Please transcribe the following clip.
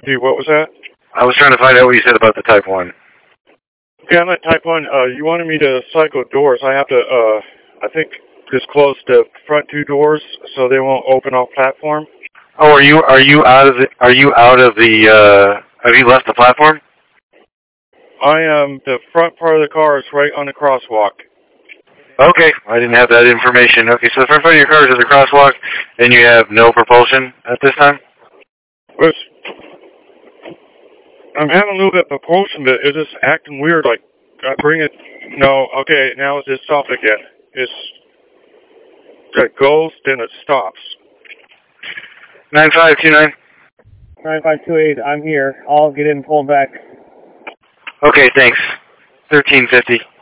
What was that? I was trying to find out what you said about the Type 1. Okay, I'm at Type 1. You wanted me to cycle doors. I have to, I think, just close the front two doors so they won't open off platform. Oh, are you out of the, have you left the platform? I am, the front part of the car is right on the crosswalk. Okay, I didn't have that information. Okay, so the front of your car is at the crosswalk, and you have no propulsion at this time? I'm having a little bit of propulsion, but it's just acting weird, like, I bring it, no, okay, now it's just stopped again. It goes, then it stops. 9529. 9528, I'm here. I'll get in and pull back. Okay, thanks. 1350.